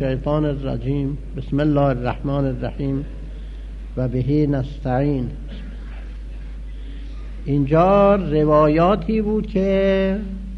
الشیطان الرجیم. بسم الله الرحمن الرحیم و بهی نستعین. اینجا روایاتی بود که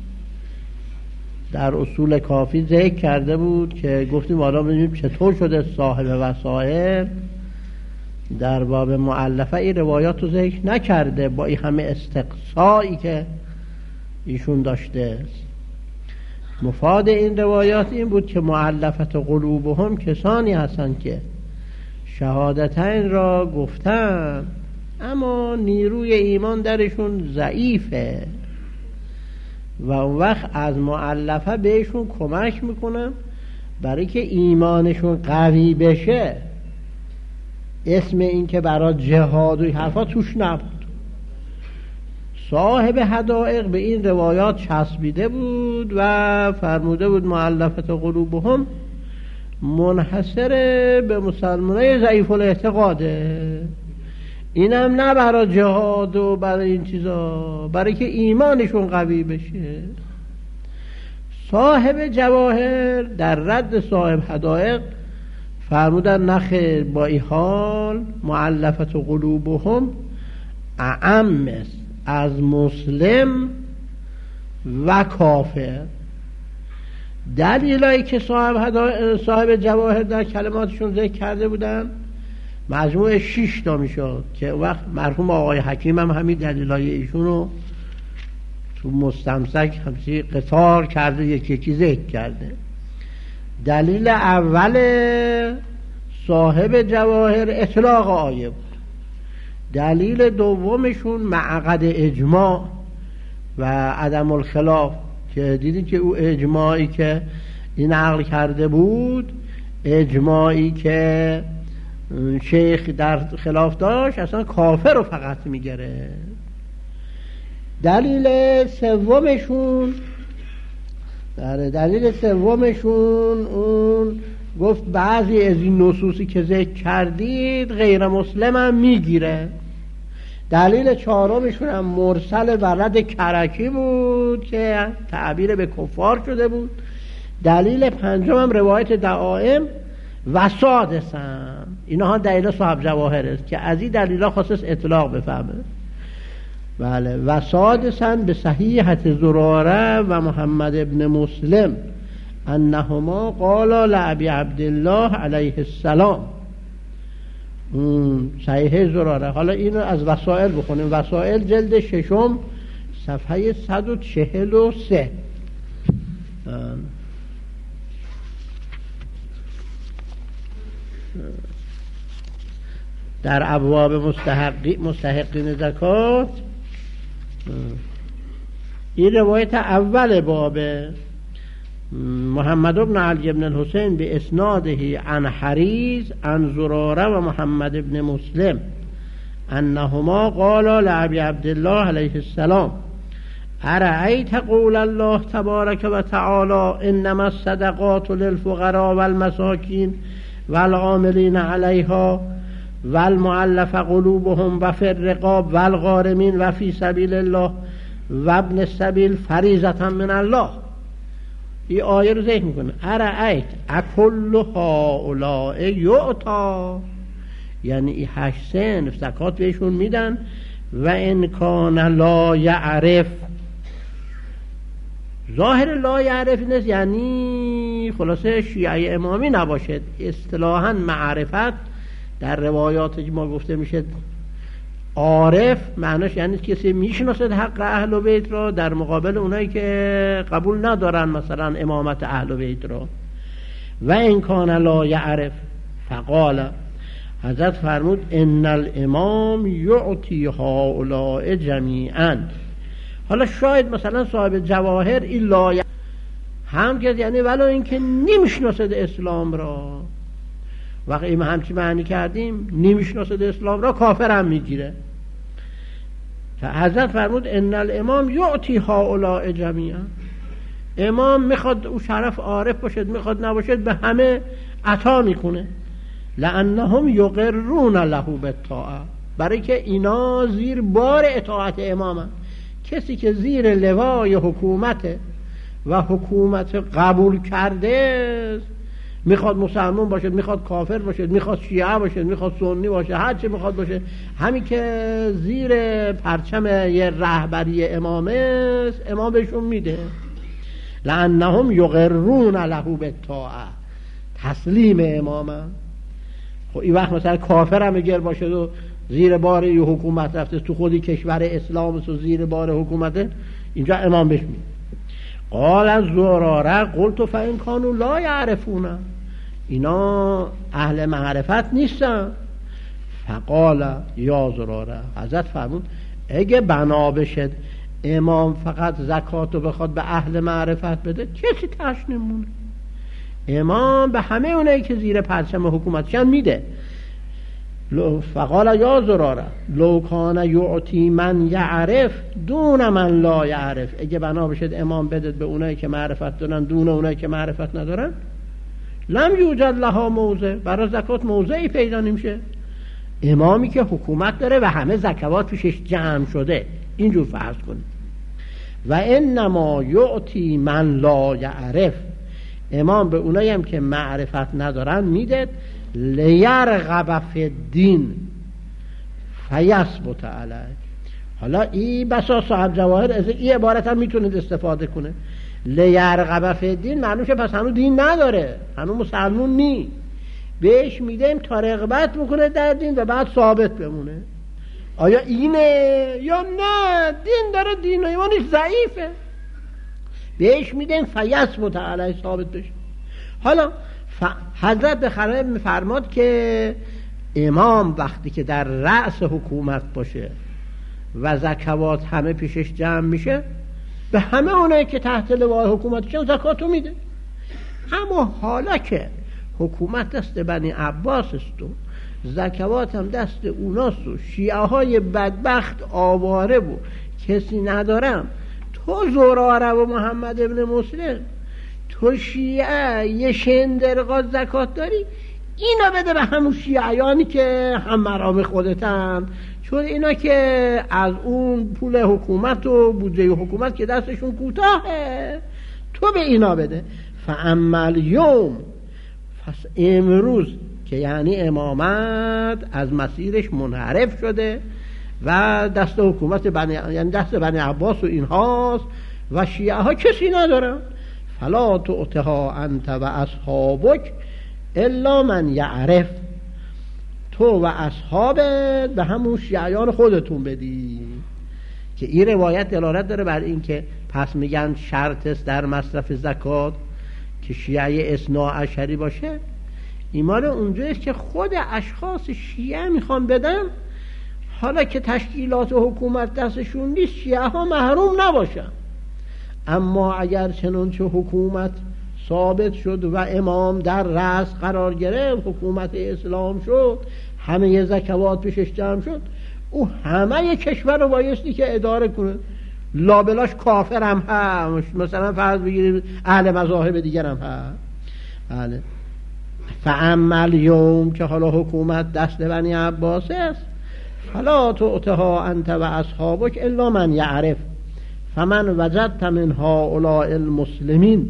در اصول کافی ذکر کرده بود که گفتیم حالا ببینیم چطور شده صاحب وسائل در باب مؤلفه این روایات رو ذکر نکرده با این همه استقصایی که ایشون داشته. مفاد این روایات این بود که مؤلفت قلوبهم کسانی هستند که شهادتین را گفتن اما نیروی ایمان درشون ضعیفه و اون وقت از مؤلفه بهشون کمک میکنن برای که ایمانشون قوی بشه. اسم این که برای جهاد و حرفا توش نبود. صاحب حدائق به این روایات چسبیده بود و فرموده بود مؤلفت قلوبهم منحصر به مسلمانای ضعیف الاعتقاده، اینم نه برای جهاد و برای این چیزا، برای که ایمانشون قوی بشه. صاحب جواهر در رد صاحب حدائق فرمودن نخیر، با این حال مؤلفت قلوبهم اعم است از مسلم و کافر. دلیلایی که صاحب جواهر در کلماتشون ذکر کرده بودن مجموع 6 تا میشد که وقت مرحوم آقای حکیم هم همین دلیلای ایشون رو تو مستمسک همچی قطار کرده، یکی ذکر کرده. دلیل اول صاحب جواهر اطلاق آیه بود. دلیل دومشون معقد اجماع و عدم الخلاف که دیدید که او اجماعی که این عقل کرده بود، اجماعی که شیخ در خلاف داشت، اصلا کافر رو فقط میگره. دلیل سومشون اون گفت بعضی از این نصوصی که ذکر کردید غیر مسلم هم میگیره. دلیل چهارمشون هم مرسل ورد کرکی بود که تعبیر به کفار شده بود. دلیل پنجم هم روایت دعائم و سادسم. اینها دلیل صاحب جواهر است که از این دلیل خاصش اطلاق بفهمه. بله. و سادسا به صحیحت زراره و محمد ابن مسلم انهما قالا لابی عبدالله علیه السلام. صحیح زراره. حالا اینو از وسائل بخونیم. وسائل جلد 6 صفحه 143. در ابواب مستحقین زکات این روایت اول باب محمد بن علی بن الحسین به اسناده عن حریز عن زراره و محمد بن مسلم انهما قالا لابی عبدالله علیه السلام ارأیت قول الله تبارک و تعالی انما الصدقات للفقراء والمساکین والعاملین علیها والمؤلف قلوبهم و فی الرقاب والغارمین و فی سبیل الله و ابن السبیل فریضة من الله. این آیه رو ذکر میکنه. ارأیت اکل هؤلاء یعطا، یعنی این 8 صنف زکات بهشون میدن. و ان کان لا یعرف، ظاهر لا یعرف نیست، یعنی خلاصه شیعه امامی نباشد. اصطلاحاً معرفت در روایات که ما گفته میشه عارف، معناش یعنی کسی میشناسد حق اهل بیت را در مقابل اونایی که قبول ندارن مثلا امامت اهل بیت را. و ان کان لا یعرف فقال، حضرت فرمود ان الامام یعطی هؤلاء جمیعا. حالا شاید مثلا صاحب جواهر این لا هم که یعنی ولو اینکه نمیشناسد اسلام را، وقتی ما همچی معنی کردیم نمیشناسد اسلام را، کافر هم میگیره. حضرت فرمود ان الامام یعطی هؤلاء جمیعا. امام میخواد او شرف عارف باشد میخواد نباشد به همه عطا میکنه. لانهم یقرون له بالطاعه، برای که اینا زیر بار اطاعت امامن. کسی که زیر لوای حکومت و حکومت قبول کرده میخواد مسلمان باشه، میخواد کافر باشه، میخواد شیعه باشه، میخواد سنی باشه، هر چی میخواد باشه، همین که زیر پرچم یه رهبری امامه است امام بهشون میده. لأنهم یقرون له بالطاعه، تسلیم امامه. خب این وقت مثلا کافر هم اگر باشه و زیر بار یه حکومت رفته، تو خودی کشور اسلام و زیر بار حکومته، اینجا امام بهش میده. قال از زراره قلت فإن كانوا لا يعرفون، اینا اهل معرفت نیستن. فقال یا زراره، حضرت فرمود اگه بنا بشد امام فقط زکاتو بخواد به اهل معرفت بده، کسی تاش نمونه. امام به همه اونایی که زیر پرچم حکومتشن میده. فقال یا زراره لو کان یعطی من یعرف دون من لا یعرف، اگه بنا بشد امام بده به اونایی که معرفت دارن دون اونایی که معرفت ندارن، لم یوجد لها موضع، برای زکات موضعی پیدا نمیشه. امامی که حکومت داره و همه زکوات پیشش جمع شده، اینجور فرض کنید. و انما یعطی من لا یعرف، امام به اونایی هم که معرفت ندارن میده، لیرغب فی الدین فیثبت علیه. حالا این بسا صاحب جواهر از این عبارت هم میتونید استفاده کنه. لیرغب فی الدین معنیش پس هنوز دین نداره، هنوز مسلمون نی، بهش میدیم تا رغبت بکنه در دین و بعد ثابت بمونه. آیا اینه یا نه؟ دین داره، دین و ایمانش ضعیفه، بهش میدیم فیثبت علیه، ثابت بشه. حالا حضرت به خلایق میفرماد که امام وقتی که در رأس حکومت باشه و زکوات همه پیشش جمع میشه، به همه اونایی که تحت لوای حکومتشون زکاتو میده. اما حالا که حکومت دست بنی عباس است و زکوات هم دست اوناست و شیعه های بدبخت آواره و کسی ندارم، تو زراره و محمد ابن مسلم، تو شیعه یه شندرقات زکات داری، اینا بده به همون شیعیانی که هم مرام خودتن، چون اینا که از اون پول حکومت و بودجه حکومت که دستشون کوتاهه، تو به اینا بده. فاما یوم، پس امروز که یعنی امامت از مسیرش منحرف شده و دست حکومت یعنی دست بنی عباس و اینهاست و شیعه ها کسی ندارن، فلا تؤتها انت و اصحابک الا من یعرف، تو و اصحابت به همون شیعیان خودتون بدی. که این روایت دلالت داره بر این که پس میگن شرط است در مصرف زکات که شیعه اثنا عشری باشه. ایمان اونجاست که خود اشخاص شیعه میخوان بدن، حالا که تشکیلات و حکومت دستشون نیست، شیعه ها محروم نباشن. اما اگر چنانچه حکومت ثابت شد و امام در رأس قرار گرفت، حکومت اسلام شد، همه زکوات پیشش جمع شد، او همه کشور رو بایستی که اداره کنه. لابلاش کافر هم هست، مثلا فرض بگیرید اهل مذاهب دیگر هم هست. بله. فاما الیوم، که حالا حکومت دست بنی عباس است، فلا تؤتها انت و اصحابک الا من یعرف، فمن وجدت من هؤلاء المسلمین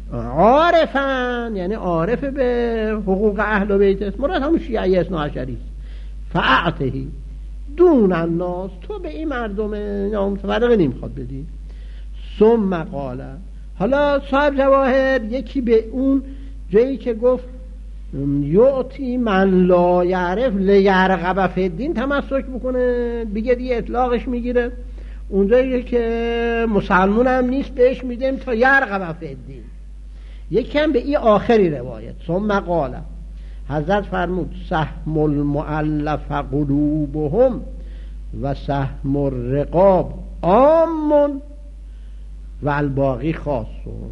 عارفا، یعنی عارف به حقوق اهل بیت است، مراد همون شیعه اثنا عشری، فاعطهی دون الناس، تو به این مردم نامتفرقه نمیخواد بدی. ثم قال، حالا صاحب جواهر یکی به اون جایی که گفت یعطی من لا یعرف لیرغب فی الدین تمسک بکنه، بگه دیگه اطلاقش میگیره. اونجایی که مسلمون هم نیست بهش میدیم تا یرغب فی الدین. یکی هم به این آخری روایت ثم قال، حضرت فرمود سهم المؤلف قلوبهم و سهم الرقاب عام و الباقی خاص.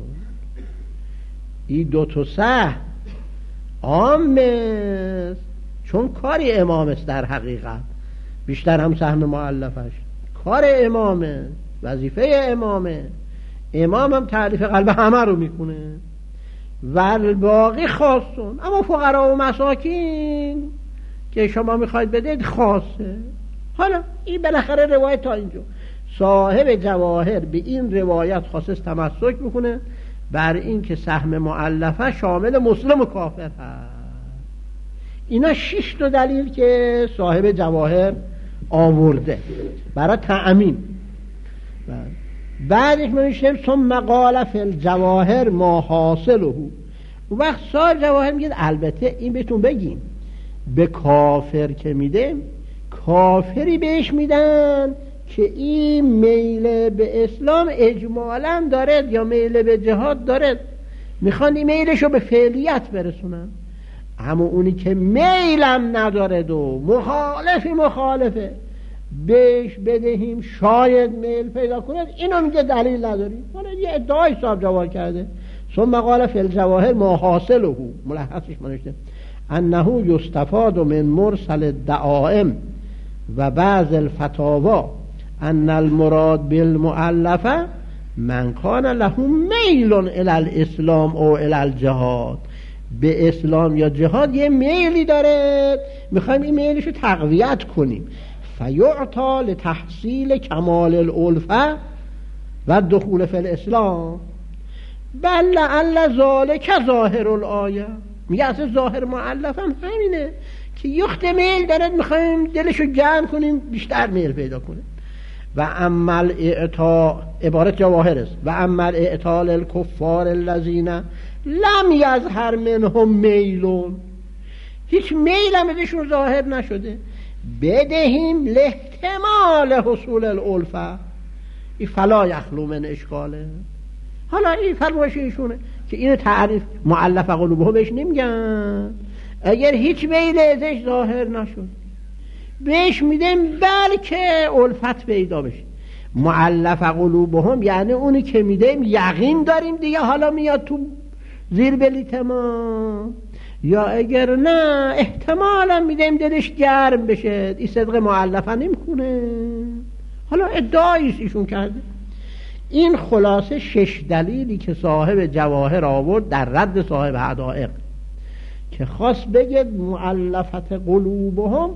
این دو تا سهم عام است، چون کاری امام است، در حقیقت بیشتر هم سهم مؤلفش کار امامه، وظیفه امامه. امام هم تعلیف قلب همه رو میکنه و الباقی خاصون. اما فقرا و مساکین که شما میخواید بدید خاصه. حالا این بالاخره روایت تا اینجا. صاحب جواهر به این روایت خاصه تمسک میکنه بر این که سهم مؤلفه شامل مسلم و کافر هست. اینا 6 تا دلیل که صاحب جواهر آورده برای تأمین. بعدش میشه ثم قال فی الجواهر ما حاصله. اون وقت صاحب جواهر میگه البته این بهتون بگیم به کافر که میده، کافری بهش میدن که این میل به اسلام اجمالا دارد یا میل به جهاد دارد، میخوان این میلشو به فعلیت برسونن. اما اونی که میلم ندارد و مخالفه بهش بدهیم شاید میل پیدا کند، اینو میگه دلیل نداریم. حالا یه ادعای صاحب جواهر کرده. ثم قال فی الجواهر ما حاصله، ملخصش منشته انه یستفاد من مرسل الدعائم و بعض الفتاوا ان المراد بالمؤلفه من کان له میل الی الاسلام او الی الجهاد. به اسلام یا جهاد یه میلی داره، میخوایم این میلشو تقویت کنیم. فیعطا لتحصیل کمال الالفه و دخول فی الاسلام. بل لعل ذالک ظاهر الآیه. میگه اصلا ظاهر مؤلف هم همینه که یخت میل دارد، میخوایم دلشو جمع کنیم بیشتر میل پیدا کنه. و اما اعطا، عبارت جواهر است، و اما اعطا للکفار الذین لم یظهر منهم میلون، هیچ میل هم ازشون ظاهر نشده، بدهیم لاحتمال حصول الالفه این فلا یخلو من اشکاله. حالا این فرمایش ایشونه که اینو تعریف مؤلف قلوبهم بهش نمیگن. اگر هیچ میل ازش ظاهر نشد بهش میدیم بلکه الفت پیدا بشه. مؤلف قلوبهم یعنی اونی که میدیم یقین داریم دیگه حالا میاد تو زیر بلیت ما، یا اگر نه احتمالا میدیم دلش گرم بشه، این صدق مؤلفه نمیخونه. حالا ادعاییست ایشون کرده. این خلاصه 6 دلیلی که صاحب جواهر آورد در رد صاحب حدائق که خواست بگه مؤلفت قلوبهم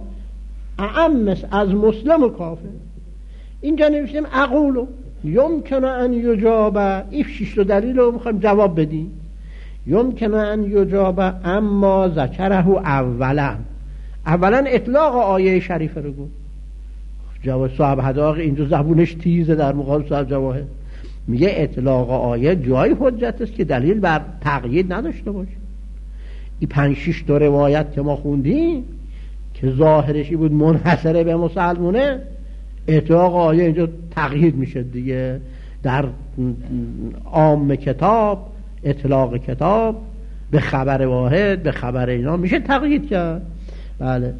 اعم از مسلم و کافر. اینجا نوشتیم اقولو یمکن ان یجاب، این 6 دلیل رو میخوایم جواب بدیم. یمکن ان یجاب اما ذکره اولا اطلاق آیه شریفه رو گفت. جواب صاحب حدائق اینجا زبونش تیزه در مقابل صاحب جواهر، میگه اطلاق آیه جای حجت است که دلیل بر تقیید نداشته باشه. این 5-6 تا روایت که ما خوندیم که ظاهرشی بود منحصره به مسلمونه، اطلاق آیه اینجا تقیید میشه دیگه. در عام کتاب اطلاق کتاب به خبر واحد به خبر اینا میشه تقیید کرد. بله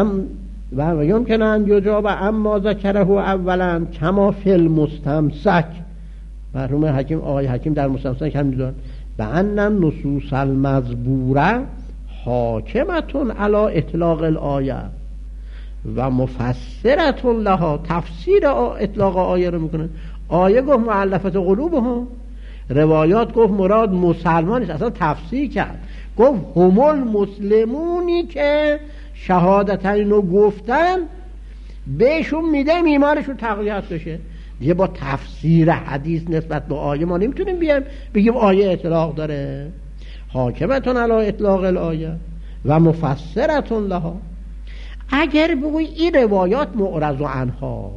و یمکن ان یجاب اما ذکره اولا کما فی المستمسک. مرحوم حکیم آقای حکیم در مستمسک هم میدونن به ان نصوص المذبوره حاکمتون علی اطلاق الآیه و مفسرتون لها. تفسیر اطلاق آیه رو میکنن. آیه گفت مؤلفت قلوبهم، روایات گفت مراد مسلمان است، اصلا تفسیر کرد گفت هم المسلمونی که شهادتین رو گفتن بهشون میده ایمانشون تقویت بشه دیگه. با تفسیر حدیث نسبت به آیه ما نمیتونیم بگیم آیه اطلاق داره. حاکمتون علی اطلاق الآیه و مفسرتون لها. اگر بگوی این روایات معرض عنها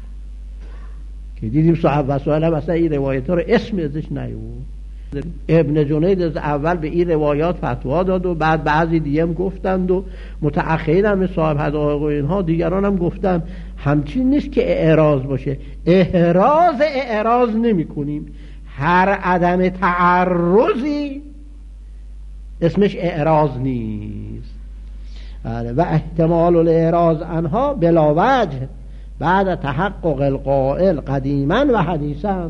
که دیدیم صاحب وسائل هم اصلا این روایت ها رو اسم ازش نیورد. ابن جنید از اول به این روایات فتوا داد و بعد بعضی دیگه هم گفتند و متأخرین هم صاحب حدائق و اینها دیگران هم گفتن. همچین نیست که اعراض باشه، اعراض نمی کنیم. هر عدم تعرضی اسمش اعراض نیست. و احتمال الاعراض عنها بلا وجه بعد تحقق القائل قدیما و حدیثا.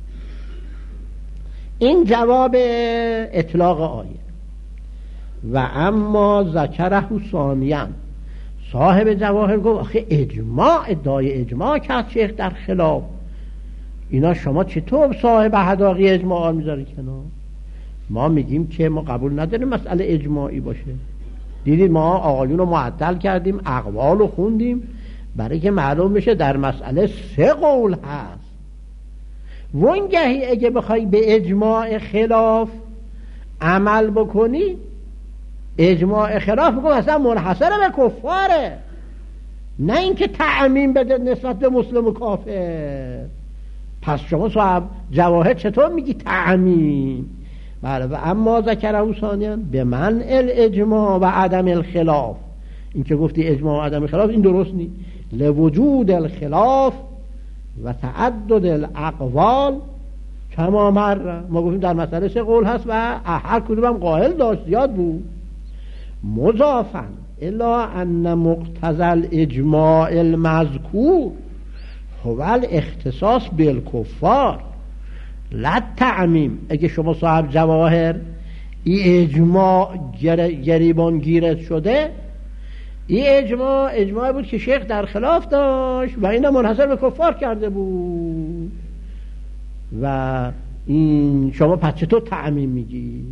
این جواب اطلاق آیه. و اما ذکره ثانیاً، صاحب جواهر گفت آخه ادعای اجماع کرد شیخ در خلاف اینا، شما چطور صاحب حدائق اجماع میذاری کنار؟ ما میگیم که ما قبول نداریم مسئله اجماعی باشه. دیدید ما آقایون رو معطل کردیم، اقوال رو خوندیم برای که معلوم بشه در مسئله 3 قول هست وانگهی اگه بخوای به اجماع خلاف عمل بکنی، اجماع خلاف بکن اصلا منحصر به کفاره، نه اینکه تعمیم بده نسبت به مسلم و کافر. پس شما صاحب جواهر چطور میگی تعمیم؟ بله. و اما ذکره ثانیاً به منع الاجماع و عدم الخلاف، این که گفتی اجماع و عدم الخلاف این درست نیست. لوجود الخلاف و تعدد الاقوال کما مر، ما گفتیم در مسئله 3 قول هست و هر کدوم هم قائل داشت، زیاد بود. مضافاً الا ان مقتضى الاجماع المذکور هو الاختصاص بالکفار لا تعمیم. اگه شما صاحب جواهر این اجماع گریبان گیرت شده، این اجماع بود که شیخ در خلاف داشت و این منحصر به کفار کرده بود و این شما پس چطور تعمیم میگی؟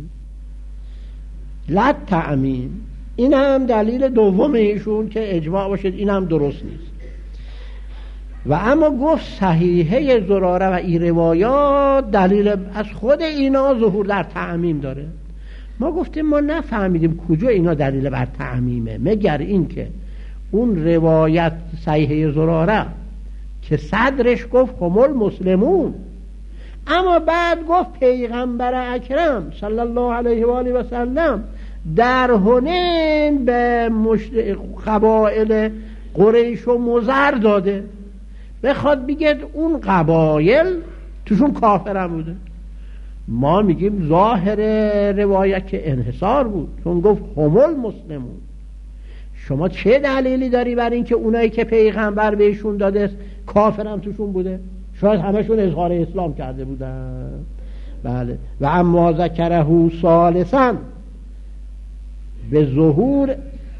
لا تعمیم. این هم دلیل دوم ایشون که اجماع باشد، این هم درست نیست. و اما گفت صحیحه زراره و این روایات دلیل از خود اینا ظهور در تعمیم داره. ما گفتیم ما نفهمیدیم کجا اینا دلیل بر تعمیمه، مگر این که اون روایت صحیحه زراره که صدرش گفت هم المسلمون، اما بعد گفت پیغمبر اکرم صلی الله علیه و آله و سلم در حنین به قبایل قریش و مضر داده، بخواد بگه اون قبایل توشون کافرم بوده. ما میگیم ظاهر روایت که انحصار بود، چون گفت هم المسلمون. شما چه دلیلی داری بر این که اونایی که پیغمبر بهشون داده کافرم توشون بوده؟ شاید همشون اظهار اسلام کرده بودن. بله. و اما ذکره ثالثاً به ظهور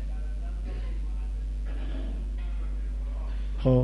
خب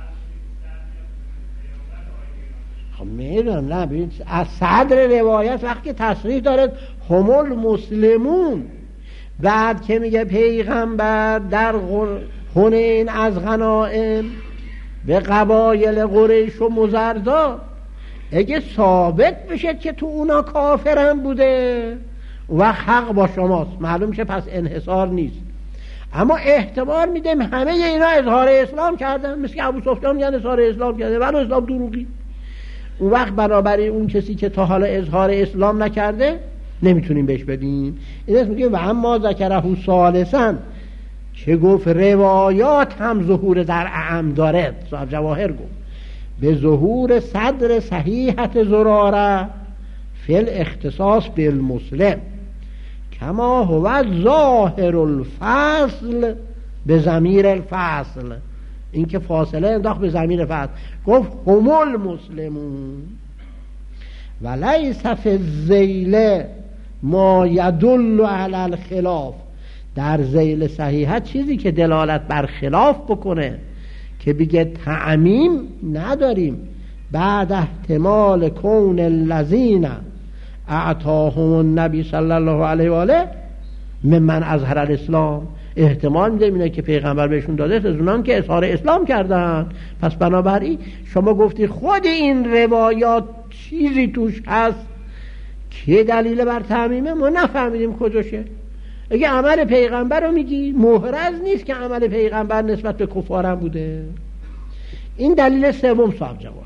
میدونم، نه ببین از صدر روایت وقتی تصریح داره هم المسلمون، بعد که میگه پیغمبر در حنین از غنائم به قبایل قریش و مضر داد، اگه ثابت بشه که تو اونا کافرم بوده و حق با شماست، معلوم شه پس انحصار نیست. اما احتمال میدیم همه اینا اظهار اسلام کردن، مثل ابو سفیان میگن اظهار اسلام کرده ولی اسلام دروغی. اون وقت برابری اون کسی که تا حالا اظهار اسلام نکرده نمیتونیم بهش بدیم. این اسم میگه و اما ذکره ثالثاً که گفت روایات هم ظهور در اعم داره، صاحب جواهر گفت به ظهور صدر صحیحت زراره فی الاختصاص بالمسلم کما هو ظاهر الفصل به ضمیر الفصل. این که فاصله انداخت به ضمیر فصل، گفت هم المسلمون و لیس فی الذیل ما یدل علی الخلاف. در ذیل صحیحت چیزی که دلالت بر خلاف بکنه که بگه تعمیم نداریم، بعد احتمال کون الذین اعطاهم النبی صلی الله علیه و آله ممن اظهر الاسلام، احتمال میده اینه که پیغمبر بهشون داده از اونان که اظهار اسلام کردن. پس بنابراین شما گفتی خود این روایات چیزی توش هست که دلیل بر تعمیمه، ما نفهمیدیم کجاشه. اگه عمل پیغمبر رو میگی محرز نیست که عمل پیغمبر نسبت به کفارم بوده. این دلیل سوم صاحب جواب.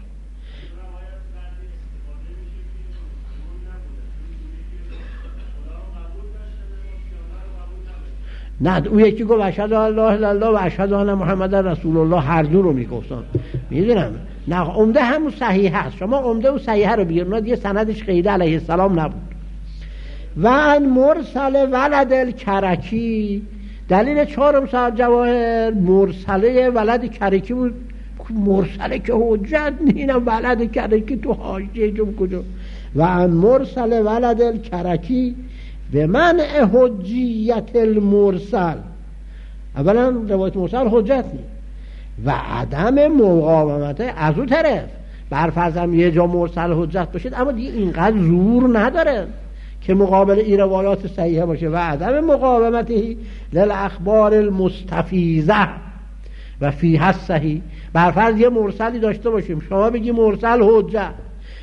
نه اون یکی گفت اشهد ان لا اله الا الله و اشهد ان محمد رسول الله، هر دو رو میگفتن. میدونم نه عمده همون صحیح هست، شما عمده و صحیح رو بگیر، اون دیگه سندش خیلی علیه السلام نبود. و ان مرسل ولد الکرکی، دلیل چهارم صاحب جواهر مرسله ولد کرکی بود. مرسله که حجت نینم، ولد کرکی تو حاشیه جم کجا. و ان مرسل ولد الکرکی به منع حجیت المرسل، اولا روایت مرسل حجت نیست و عدم مقاومت از اون طرف. برفرضم یه جا مرسل حجت باشید اما دیگه اینقدر زور نداره که مقابل این روایات صحیحه باشه. و عدم مقاومتی للاخبار المستفیضه و فیها صحیح. برفرض یه مرسلی داشته باشیم، شما بگی مرسل حجت،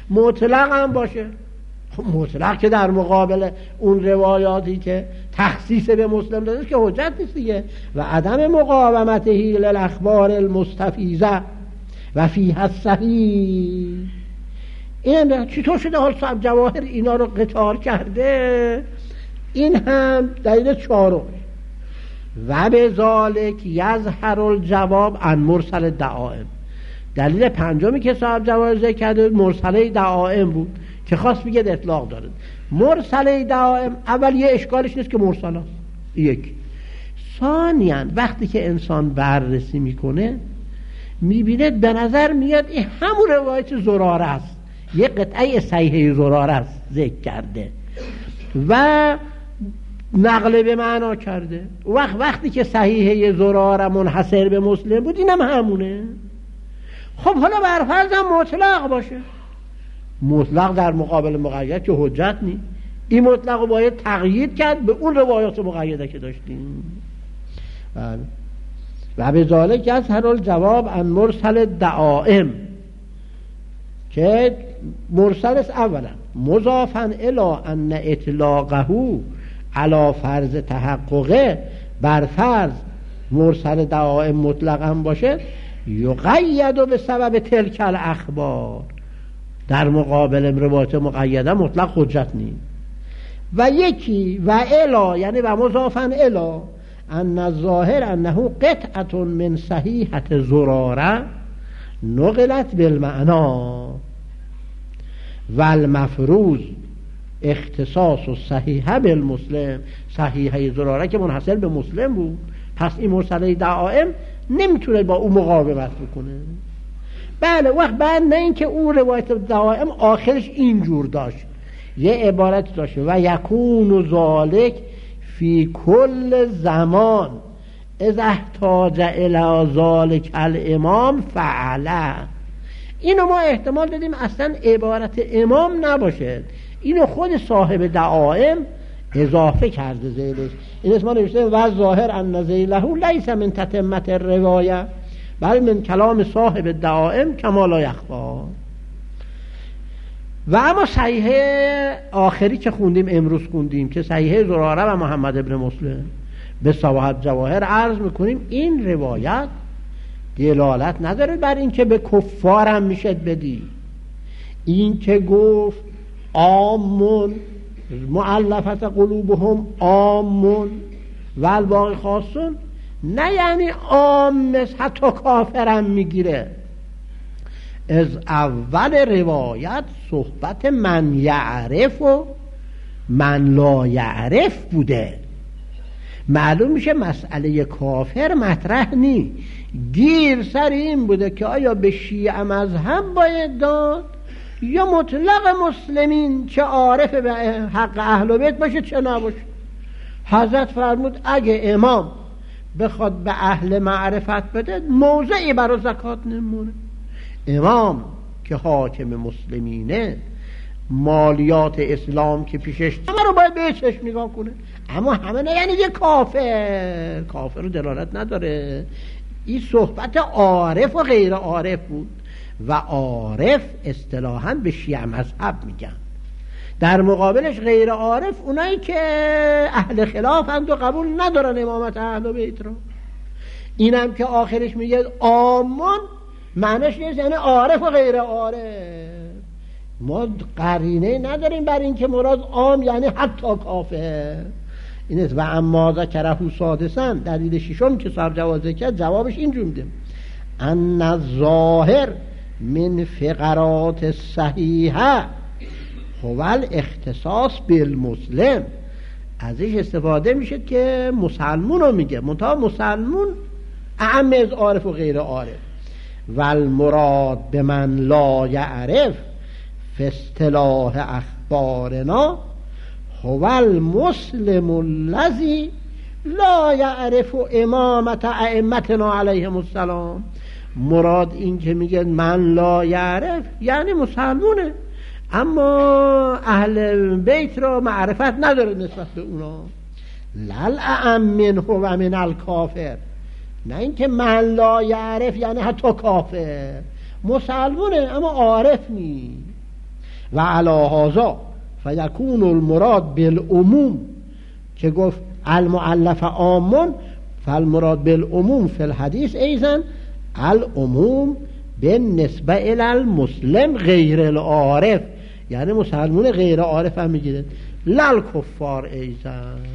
مطلق هم باشه. مطلق که در مقابل اون روایاتی که تخصیص به مسلم داده که حجت نیست دیگه. و عدم مقاومته للاخبار المستفیضه و فیها الصحیح. این چطور شده حال صاحب جواهر اینا رو قطار کرده؟ این هم دلیل چهارم. و به ذالک یظهر الجواب عن مرسل دعائم. دلیل پنجمی که صاحب جواهر ذکر کرده مرسله دعائم بود که خواست بگه اطلاق داره. مرسله دعائم اول یه اشکالش نیست که مرسل است، یک. ثانیاً وقتی که انسان بررسی میکنه میبینه به نظر میاد این همون روایت زراره است، یه قطعه صحیحه زراره است ذکر کرده و نقل به معنا کرده. وقتی که صحیحه زراره منحصر به مسلم بود اینم همونه. خب حالا برفرض هم مطلق باشه، مطلق در مقابل مقید که حجت نی. این مطلق رو باید تقیید کرد به اون روایات مقیده که داشتیم. و به ذالک یظهر الجواب عن مرسل دعائم که مرسل است اولا مضافا الی ان اطلاقه علی فرض تحققه، بر فرض مرسل دعائم مطلق هم باشه، یقید به سبب تلک الاخبار، در مقابل روایت مقیده مطلق حجت نیست. و یکی و الا یعنی و مضافا الا ان الظاهر انه قطعه من صحیحه زراره نقلت بالمعنا و المفروض اختصاص الصحیحه بالمسلم. صحیحه زراره که منحصر به مسلم بود، پس این مرسله دعائم نمیتونه با اون مقاومت بکنه. بله وقت بعد نه اینکه اون روایت دعائم آخرش اینجور داشت، یه عبارت داشت و یکون ذالک فی کل زمان اذا احتاج الی ذالک الامام فعله. اینو ما احتمال دادیم اصلا عبارت امام نباشه، اینو خود صاحب دعائم اضافه کرده زیلش. این اسم نوشته و ظاهر ان ذیله لیس من تتمت الروایه بل من کلام صاحب دعائم کما لا یخفی. و اما صحیحه آخری که خوندیم امروز خوندیم که صحیحه زراره و محمد ابن مسلم، به صاحب جواهر عرض میکنیم این روایت دلالت نداره بر این که به کفارم میشد بدی. این که گفت آمون مؤلفت قلوبهم آمون و الباقی خاصون، نه یعنی آمس حتی کافرم میگیره. از اول روایت صحبت من یعرف و من لا یعرف بوده. معلوم میشه مسئله کافر مطرح نی. گیر سر این بوده که آیا به شیعه مذهب باید داد یا مطلق مسلمین چه عارف به حق اهل بیت باشه چه نباشه. حضرت فرمود اگه امام بخواد به اهل معرفت بده موضعی برای زکات نمونه. امام که حاکم مسلمینه، مالیات اسلام که پیشش همه رو باید به چشم نگاه کنه، اما همه نه یعنی یه کافر. کافر رو دلالت نداره. این صحبت عارف و غیر عارف بود و عارف اصطلاحاً به شیعه مذهب میگن، در مقابلش غیر عارف اونایی که اهل خلافند و قبول ندارن امامت اهل بیت رو. اینم که آخرش میگه آمان معنیش نیست یعنی عارف و غیر عارف. ما قرینه نداریم بر این که مراد عام یعنی حتی کافر. این است و اما ذکره سادسا، دلیل ششم که صاحب جواز کرد جوابش اینجور میده ان الظاهر من فقرات صحیحه هو الاختصاص بالمسلم. ازش استفاده میشه که مسلمون رو میگه، منتها مسلمون اعم از عارف و غیر عارف. و المراد به من لا یعرف فی اصطلاح اخبارنا هو المسلم الذی لا یعرف امامت ائمتنا علیهم السلام. مراد این که میگه من لا یعرف یعنی مسلمونه اما اهل بیت را معرفت نداره نسبت به اونا. للعم منه و من الکافر، نه اینکه من لا یعرف یعنی حتی کافر. مسلمونه اما عارف نی. و علی هذا فیکون المراد بالعموم که گفت المؤلف عام فالمراد بالعموم فی الحدیث ایضا العموم بالنسبه الی المسلم غیر العارف، یعنی مسلمان غیر عارف هم میگیره لل کفار ایضا.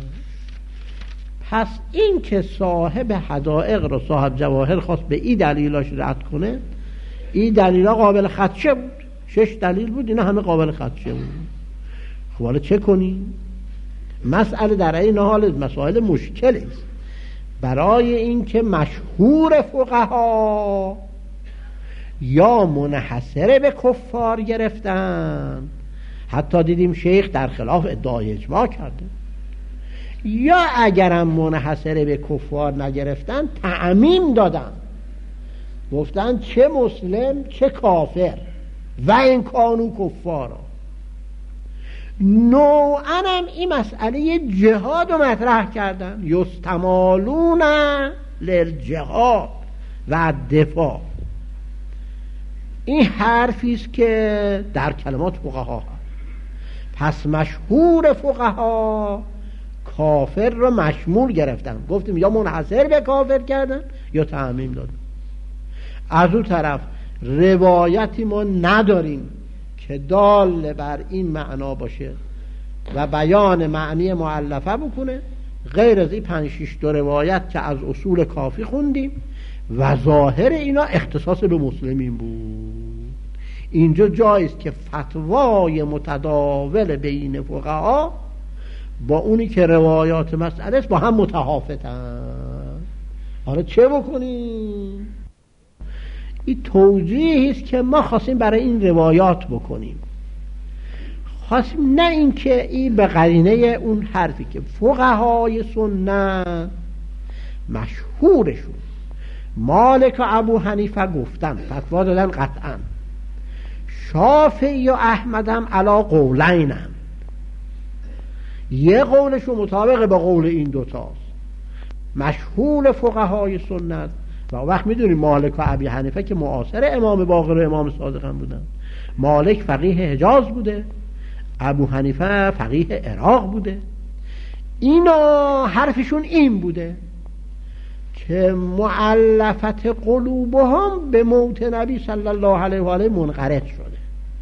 پس این که صاحب حدائق رو صاحب جواهر خواست به این دلیلاش رد کنه، این دلیلا قابل خدشه بود، 6 دلیل بود، اینا همه قابل خدشه بود. خب حالا چه کنیم؟ مسئله در این حال مسائل مشکلی است. برای اینکه مشهور فقها یا منحصر به کفار گرفتن، حتی دیدیم شیخ در خلاف ادعای اجماع کرده، یا اگرم منحصر به کفار نگرفتن تعمیم دادن، گفتن چه مسلم چه کافر و این کانو کفارا. نوعاً هم این مسئله جهاد رو مطرح کردن، یستمالون للجهاد و دفاع. این حرفی است که در کلمات فقها هست. پس مشهور فقها کافر رو مشمول گرفتن، گفتیم یا منحصر به کافر کردن یا تعمیم دادن. از اون طرف روایتی ما نداریم که دال بر این معنا باشه و بیان معنی مؤلفه بکنه، غیر از این 5-6 روایت که از اصول کافی خوندیم و ظاهر اینا اختصاص به مسلمین بود. اینجا جایست که فتوای متداول بین فقها با اونی که روایات مسئله است با هم متحافتن. حالا چه بکنیم؟ این توجیهی است که ما خواستیم برای این روایات بکنیم. خواستیم نه این که این به قرینه اون حرفی که فقهای سنت مشهورشون مالک و ابو حنیفه گفتن، فتوا دادن قطعا، شافعی و احمد هم علا قولینن، یه قولشون مطابق با قول این دوتاست، مشهور فقهای سنت. و وقت میدونیم مالک و ابی حنیفه که معاصر امام باقر و امام صادق هم بودن. مالک فقیه حجاز بوده، ابو حنیفه فقیه عراق بوده. اینا حرفشون این بوده که مؤلفت قلوبهم به موت نبی صلی الله علیه و آله منقرض شده.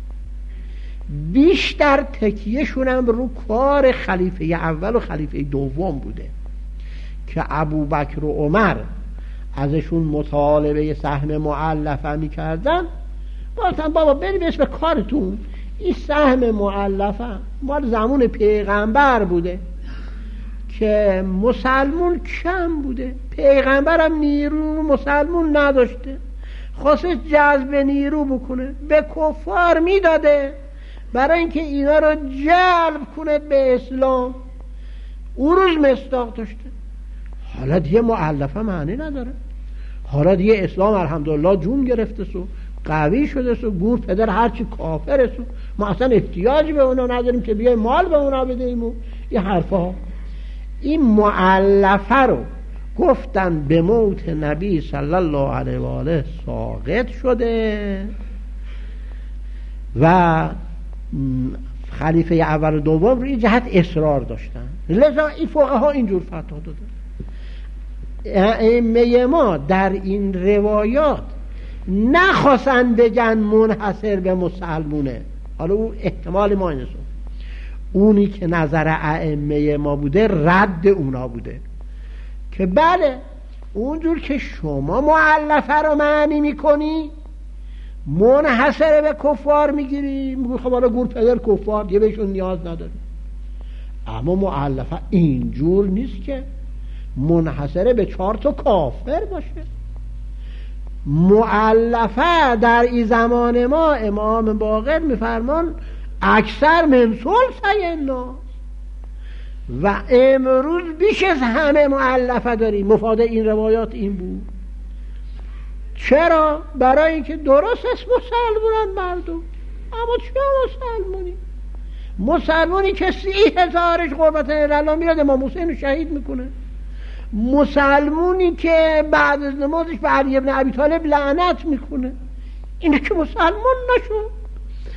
بیشتر تکیهشون هم رو کار خلیفه اول و خلیفه دوم بوده که ابوبکر و عمر ازشون مطالبه سهم مؤلفه میکردن. بابا بریم اسم کارتون، این سهم مؤلفه مال زمان پیغمبر بوده که مسلمون کم بوده، پیغمبرم نیرو مسلمون نداشته، خواسته جذب نیرو بکنه به کفار میداده برای اینکه اینا رو جلب کنه به اسلام. اون روز مصداق داشته. حالا دیگه مؤلفه معنی نداره، حالا دیگه اسلام الحمدلله جون گرفته سو قوی شده سو، گور پدر هرچی کافره سو، ما اصلا احتیاجی به اونا نداریم که بیای مال به اونا بدهیم و این حرفا. این مؤلفه رو گفتن به موت نبی صلی الله علیه و آله ساقط شده و خلیفه اول و دوم روی جهت اصرار داشتن، لذا این فقها اینجور فتوا دادن. ائمه ما در این روایات نخواستن بگن منحصر به مسلمونه. حالا اون احتمال ما اینه، اونی که نظر ائمه ما بوده رد اونا بوده که بله اونجور که شما مؤلفه رو معنی میکنی منحصر به کفار میگیری، میگوی خب حالا گور پدر کفار دیگه بهشون نیاز نداری. اما مؤلفه اینجور نیست که منحصر به 4 کافر باشه. مؤلفه در این زمان ما امام باقر میفرمان اکثر من ثلثی الناس، و امروز بیش از همه مؤلفه داریم. مفاد این روایات این بود. چرا؟ برای اینکه درست است مسلمانان مردم، اما چرا مسلمانی که 30,000 قربت الله میاد امام حسین رو شهید میکنه، مسلمونی که بعد از نمازش به علی ابن ابی طالب لعنت میکنه، اینه که مسلمان نشد.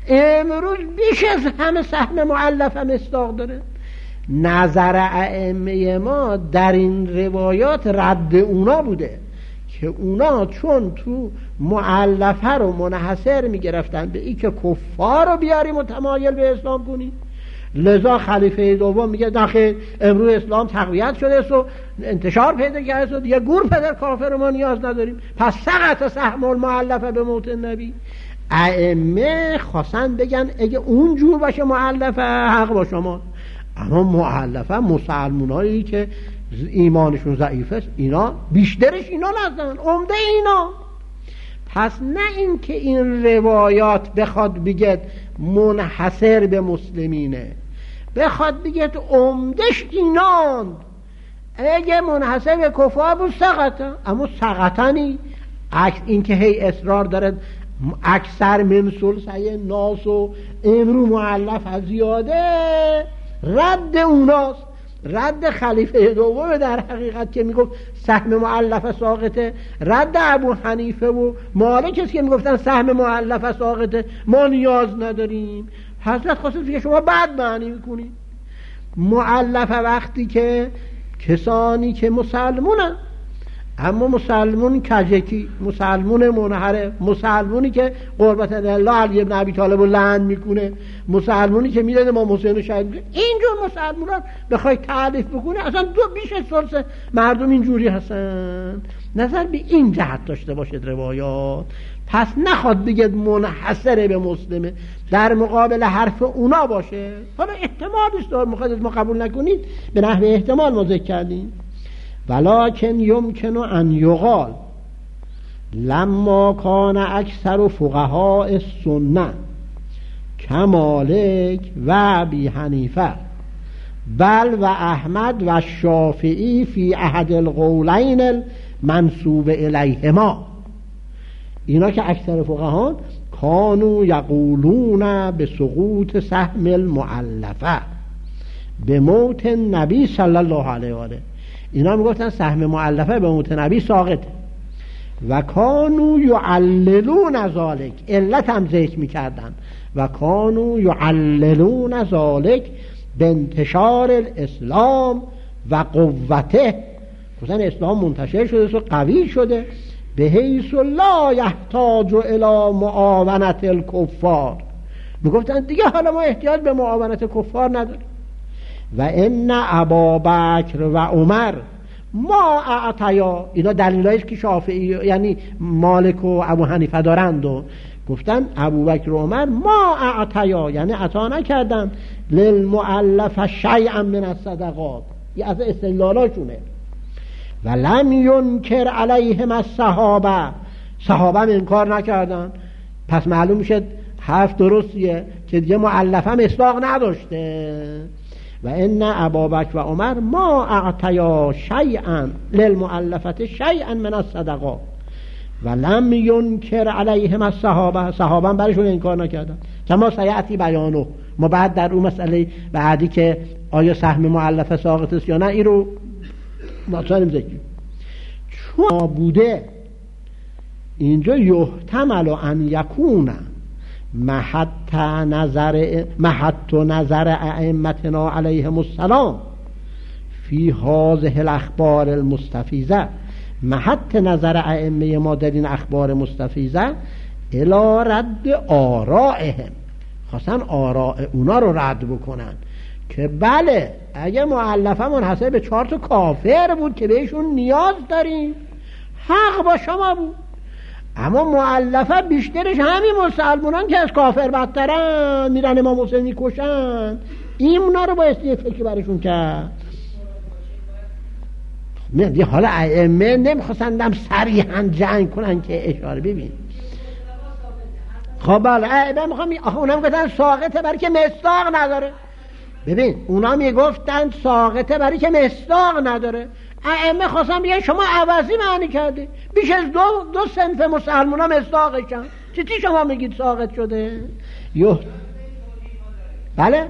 امروز بیش از همه سهم مؤلف هم مصداق داره. نظر ائمه ما در این روایات رد اونا بوده که اونا چون تو مؤلفه رو منحصر میگرفتن به این که کفار رو بیاری متمایل به اسلام کنی، لذا خلیفه دوم میگه داخل امروز اسلام تقویت شده و انتشار پیدا کرده و دیگه گور پدر کافر ما نیاز نداریم، پس سقط سهم المؤلفه به موت نبی. ائمه خواستن بگن اگه اون جور باشه مؤلفه حق با شما، اما مؤلفه مسلمانایی که ایمانشون ضعیفه اینا بیشترش اینا لازمن، عمده اینا. پس نه این که این روایات بخواد بگید منحصر به مسلمینه، بخواد بگید عمدش اینان، اگه منحصر به کفار بود سقطه، اما سقطنی این که هی اصرار داره اکثر من ثلثه ناس و امرو مؤلف زیاده، رد اوناست، رد خلیفه دوم در حقیقت که میگفت سهم مؤلفه ساقطه، رد ابو حنیفه و مالک است که میگفتن سهم مؤلفه ساقطه، ما نیاز نداریم. حضرت خواست که شما بد معنی میکنید. مؤلفه وقتی که کسانی که مسلمونن، اما مسلمون کجکی، مسلمون منحرف، مسلمونی که قربت الله علی ابن ابی طالب رو لعن میکنه، مسلمونی که میدونه ما حسین شهید میکنه، اینجور مسلمونان بخوای تعریف بکنه اصلا بیش از ثلث مردم اینجوری هستن. نظر به این جهت داشته باشید روایات. پس نخواد بگید منحصر به مسلمه در مقابل حرف اونا باشه. حالا احتمالش دار مخاطب ما قبول نکنید، به نحو احتمال ما ذکر کردیم. ولکن یمکن ان یقال لما کان اکثر فقهاء السنه کمالک و ابی حنیفه بل و احمد و شافعی فی احد القولین المنسوب الیهما، اینا که اکثر فقهان کانوا یقولون به سقوط سهم المؤلفه به موت نبی صلی الله علیه و آله، اینا میگفتن سهم مؤلفه به موت نبی ساقطه. و کانوا یعللون ذالک، علت هم ذکر میکردن، و کانوا یعللون ذالک به انتشار الاسلام و قوته، مثلا اسلام منتشر شده و قوی شده، به حیث لا یحتاج الی معاونت الکفار، میگفتن دیگه حالا ما احتیاج به معاونت کفار نداریم. و ان ابابکر و عمر ما اعطیا، اینا دلیلایش که شافعی یعنی مالک و ابو حنیفه دارند و گفتن ابوبکر و عمر ما اعطیا یعنی عطا نکردن للمؤلف شیئا من الصدقات، این از استدلالاشونه. و لم ینکر علیهم الصحابه، صحابه هم انکار نکردن. پس معلوم میشه حرف درستیه که دیگه مؤلفه هم اصلاح نداشته. و ان ابابکر و عمر ما اعطیا شیئا للمؤلفه شیئا من الصدقات و لم ینکر علیهم الصحابه، صحابه هم برشون انکار نکردن. کما سیأتی بیانو، ما بعد در اون مسئله بعدی که آیا سهم مؤلفه ساقط است یا نه این رو مثلا ذکر چون بوده. اینجا یحتمل ان یکون محط نظر ائمتنا علیهم السلام فی هذه الاخبار المستفیضه، محط نظر ائمه ما در این اخبار مستفیضه الی رد آرائهم، خواستن آراء اونا رو رد بکنن که بله اگه مؤلفه منحصر به 4 تا کافر بود که بهشون نیاز داریم، حق با شما بود، اما مؤلفه بیشترش همین مسلمانان که از کافر بدترن، میرن امام حسین میکشن، این اونا رو باید یه فکر برشون کرد. حالا ائمه نمیخواستندم صریحا جنگ کنن که اشاره ببین. خب بله ائمه میخوام اونا میگفتن ساقطه برای که مصداق نداره. ببین اونا میگفتن ساقطه برای که مصداق نداره، ائمه خواستن بگن شما عوضی معنی کرده، بیش از دو صنف مسلمان ها مصداقشن، چی شما میگید ساقط شده؟ بله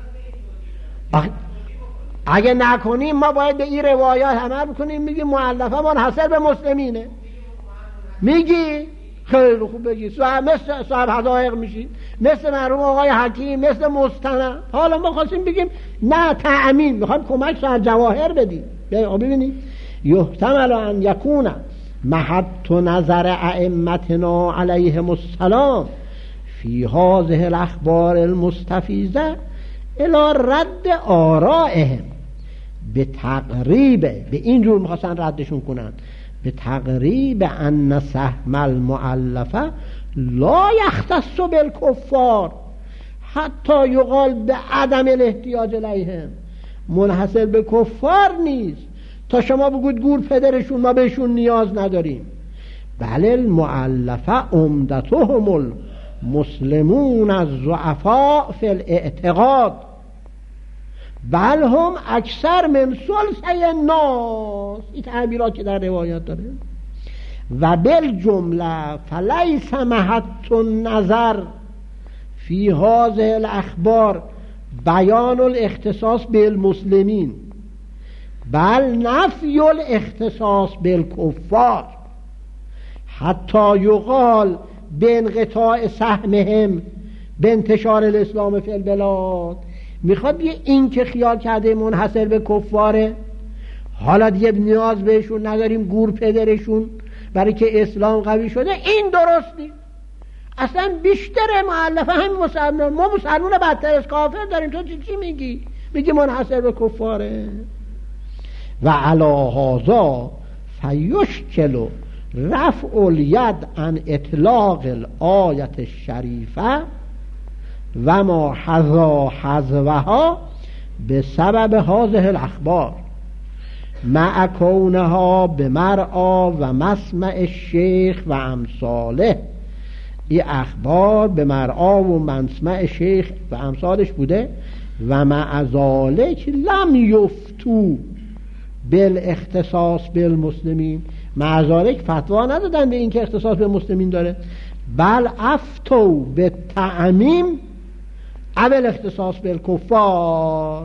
اگه نکنیم ما باید به این روایات عمل بکنیم، میگیم مؤلفه منحصر به مسلمینه، میگی خیلی خوب بگی صاحب حدایق میشید، مثل مرحوم آقای حکیم، مثل مستند. حالا ما خواستیم بگیم نه تأمین، میخوایم کمک از جواهر بدیم. ببینید یحتمل ان یکون محط نظر ائمتنا علیهم السلام فی هذه الاخبار المستفیضه الی رد آرائهم، به تقریب، به این جور میخواستن ردشون کنن، به تقریب ان سهم المؤلفه لا یختص بالکفار حتی یقال به عدم الاحتیاج الیهم، منحصر به کفار نیست تا شما بگوید گور پدرشون ما بهشون نیاز نداریم. بله المؤلفه عمدتهم المسلمون الضعفاء فی الاعتقاد بل هم اکثر من ثلثی الناس، این تعبیرات که در روایات داره. و بالجمله فلیس محط النظر فی هذه الاخبار بیان الاختصاص بالمسلمین بل نفی الاختصاص بالکفار حتی یقال بانقطاع سهمهم به انتشار الاسلام فی البلاد. میخواد بگه این که خیال کرده منحصر به کفاره، حالا دیگه نیاز بهشون نداریم، گور پدرشون برای که اسلام قوی شده، این درست نیست. اصلا بیشتر مؤلفه همین مسلمان، ما مسلمان بدتر از کافر داریم، تو چی میگی؟ میگی منحصر به کفاره. و علی هذا فیشکل رفع الید عن اطلاق الآیت الشریفه و ما حذوها به سبب هذه الاخبار مع کونها به مرعا و مسمع الشیخ و امثاله. این اخبار به مرعا و مسمع شیخ و امثالش بوده و مع ذالک لم یفتو بالاختصاص بالمسلمین، مع ذالک فتوا ندادن به این که اختصاص به مسلمین داره، بل افتو به تعمیم اول اختصاص بالکفار.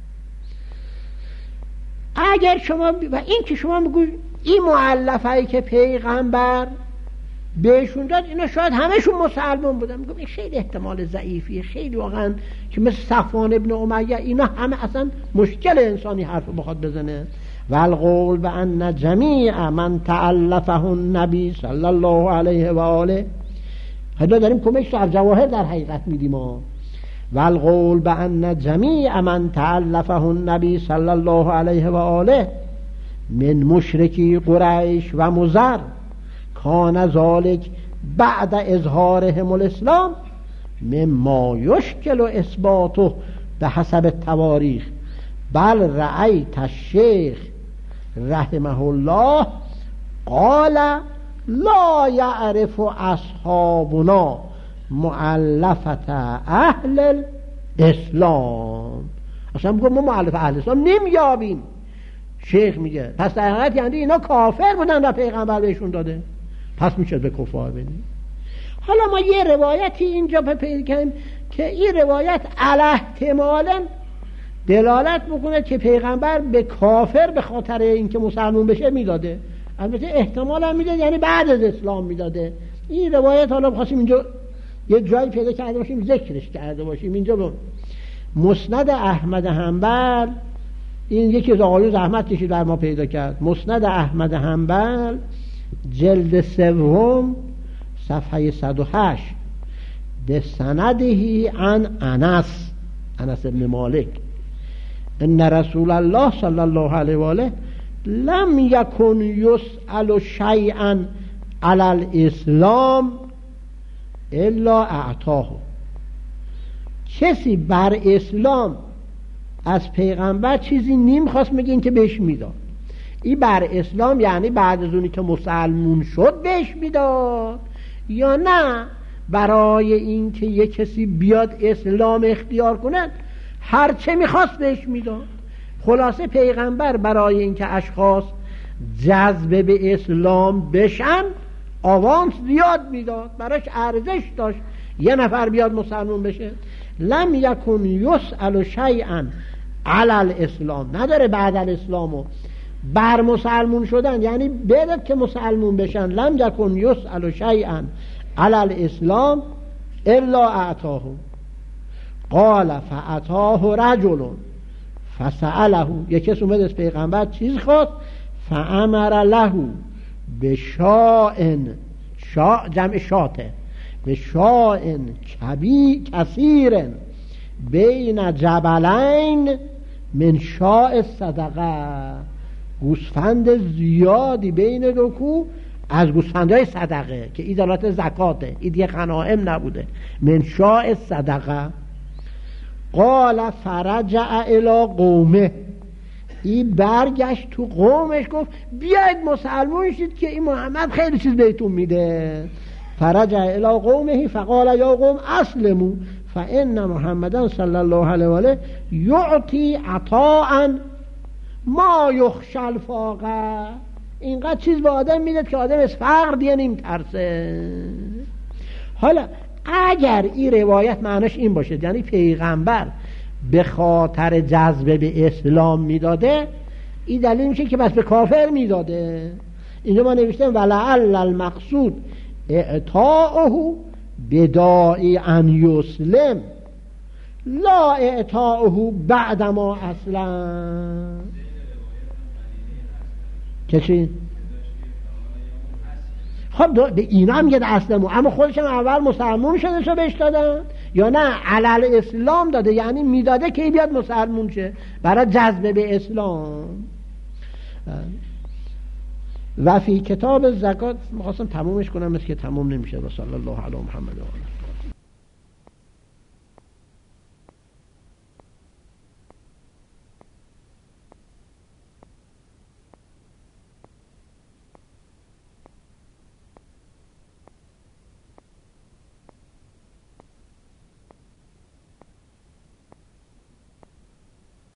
اگر شما و این که شما میگوید این مؤلفه‌ای که پیغمبر بهشون داد اینا شاید همشون مسلمان بودن، میگم این خیلی احتمال ضعیفیه، خیلی واقعا که مثل صفوان ابن امیه اینا همه اصلا مشکل انسانی حرف بخواد بزنه. والقول بان جمیع من تألفه النبی صلی الله علیه و آله، حالا داریم کمکش از جواهر در حقیقت میدیم. والقول بان جمیع من تألفه النبی صلی الله علیه و آله من مشرکی قریش و مضر کان ذالک بعد اظهارهم الاسلام مما یشکل اثباته به حسب التواریخ بل رأیت الشیخ رحمه الله قال لا یعرف اصحابنا مؤلفت اهل الاسلام. اصلا میگم ما مؤلف اهل اسلام نمیابیم. شیخ میگه پس در حقیقت یعنی اینا کافر بودن و پیغمبر بهشون داده، پس میشه به کفار بدیم. حالا ما یه روایتی اینجا پیدا کردیم که این روایت علی احتمالاً دلالت میکنه که پیغمبر به کافر به خاطر اینکه مسلمان بشه میداده، البته احتمال هم میداده یعنی بعد از اسلام میداده. این روایت حالا بخواستیم اینجا یه جایی پیدا کرده باشیم ذکرش کرده باشیم. اینجا با مسند احمد حنبل، این یکی از آقایون زحمت کشید بر ما پیدا کرد، مسند احمد حنبل جلد 3 صفحه 108 به سندهی عن انس ابن مالک ان رسول الله صلی الله علیه و آله لم یکن یسأل شیئا علی الاسلام الا اعطاه. کسی بر اسلام از پیغمبر چیزی نمیخواست مگه اینکه بهش میداد. این بر اسلام یعنی بعد از اونی که مسلمون شد بهش میداد، یا نه برای اینکه یه کسی بیاد اسلام اختیار کنه هر چه میخواست بهش میداد. خلاصه پیغمبر برای اینکه اشخاص جذب به اسلام بشن آوانس زیاد میداد، براش ارزش داشت یه نفر بیاد مسلمان بشه. لم یکن یسأل شیئا علی الاسلام، نداره بعد الاسلامو بر مسلمون شدن یعنی بعد که مسلمون بشن. لم یکن یسأل شیئا علی الاسلام الا اعطاه. قال فاعطاه رجل فسأله، یک کس اومد از پیغمبر چیز خواست، فامر له به شاءن، شاء جمع شاته، به شاءن کثیر بین جبلین من شاء صدقه، گوسفند زیادی بین دو کوه از گوسفندهای صدقه که این دارات زکاته، این دیگه غنایم نبوده، من شاء صدقه. قال فرجع الی قومه، این برگشت تو قومش گفت بیاید مسلمان شید که این محمد خیلی چیز بهتون میده. فرجع الی قومه فقال یا قوم اسلموا فان محمدا صلی الله علیه و آله یعطی عطاء ما یخشى الفاقه، اینقدر چیز به آدم میده که آدم از فقر دیگه نمیترسه. حالا اگر این روایت معناش این باشه یعنی پیغمبر به خاطر جذب به اسلام میداده، این دلیل میشه که بس به کافر میداده. اینجا ما نوشتیم ولعل المقصود اعطاؤه بداعی ان یسلم لا اعطاؤه بعدما اصلا. چی؟ خب به اینا هم میگه اسلمو، اما خودش هم اول مسلمون شده شو بهش دادن یا نه علل اسلام داده، یعنی میداده که بیاد مسلمون شه برای جذب به اسلام. و فی کتاب زکات، می‌خواستم تمومش کنم مثل که تموم نمیشه. و صلی الله علی محمد و آله.